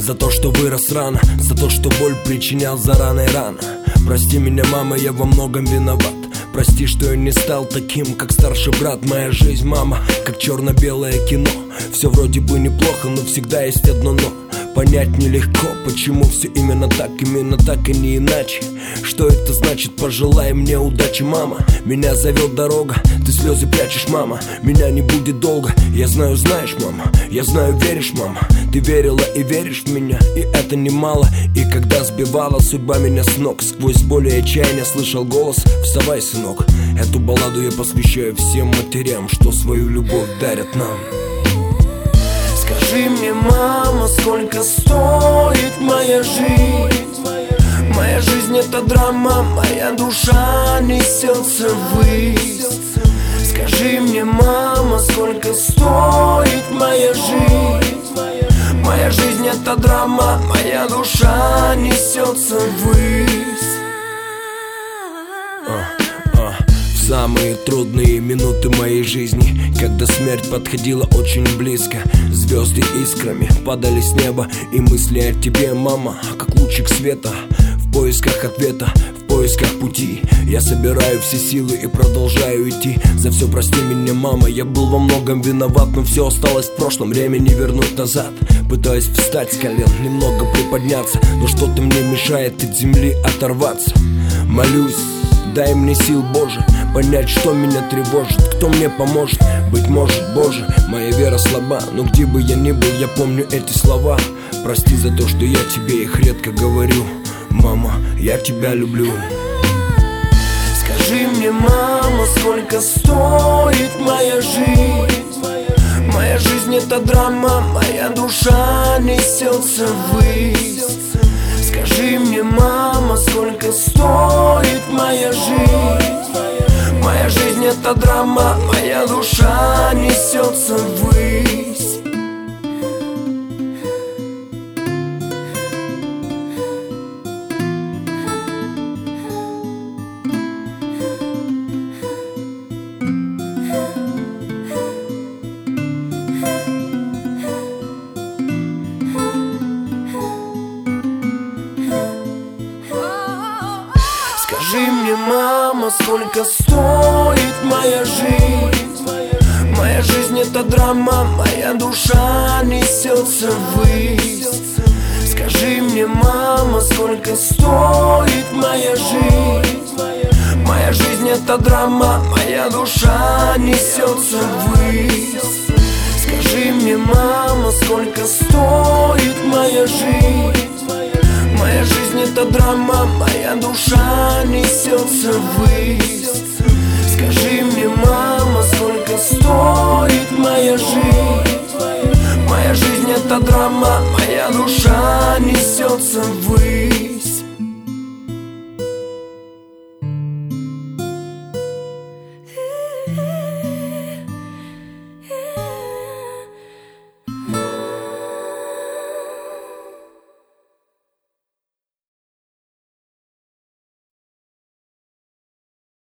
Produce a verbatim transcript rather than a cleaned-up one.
За то, что вырос рано, за то, что боль причинял зарано и рано. Прости меня, мама, я во многом виноват. Прости, что я не стал таким, как старший брат. Моя жизнь, мама, как черно-белое кино. Все вроде бы неплохо, но всегда есть одно но. Понять нелегко, почему все именно так, именно так и не иначе. Что это значит? Пожелай мне удачи, мама. Меня зовет дорога, ты слезы прячешь, мама. Меня не будет долго, я знаю, знаешь, мама. Я знаю, веришь, мама. Ты верила и веришь в меня, и это немало. И когда сбивала судьба меня с ног, сквозь боль и отчаяние слышал голос: вставай, сынок. Эту балладу я посвящаю всем матерям, что свою любовь дарят нам. Скажи мне, мама, сколько стоит моя жизнь? Моя жизнь — это драма, моя душа несется ввысь. Скажи мне, мама, сколько стоит моя жизнь? Моя жизнь — это драма, моя душа несется ввысь. В самые трудные минуты моей жизни, когда смерть подходила очень близко, звезды искрами падали с неба, и мысли о тебе, мама, как лучик света. В поисках ответа, в поисках пути я собираю все силы и продолжаю идти. За все прости меня, мама, я был во многом виноват, но все осталось в прошлом, время не вернуть назад. Пытаюсь встать с колен, немного приподняться, но что-то мне мешает от земли оторваться. Молюсь, дай мне сил, Боже, понять, что меня тревожит, кто мне поможет. Быть может, Боже, моя вера слаба, но где бы я ни был, я помню эти слова. Прости за то, что я тебе их редко говорю. Мама, я тебя люблю. Скажи мне, мама, сколько стоит моя жизнь? Моя жизнь — это драма, моя душа несется ввысь. Скажи мне, мама, сколько стоит моя жизнь? Моя жизнь — это драма, моя душа несется ввысь. Скажи мне, мама, сколько стоит моя жизнь? Моя жизнь — это драма, моя душа несется ввысь. Скажи мне, мама, сколько стоит моя жизнь? Моя жизнь — это драма, моя душа несется ввысь. Скажи мне, мама, сколько стоит моя жизнь? Моя жизнь — это драма, моя душа несется ввысь. Скажи мне, мама, сколько стоит моя жизнь? Моя жизнь — это драма, моя душа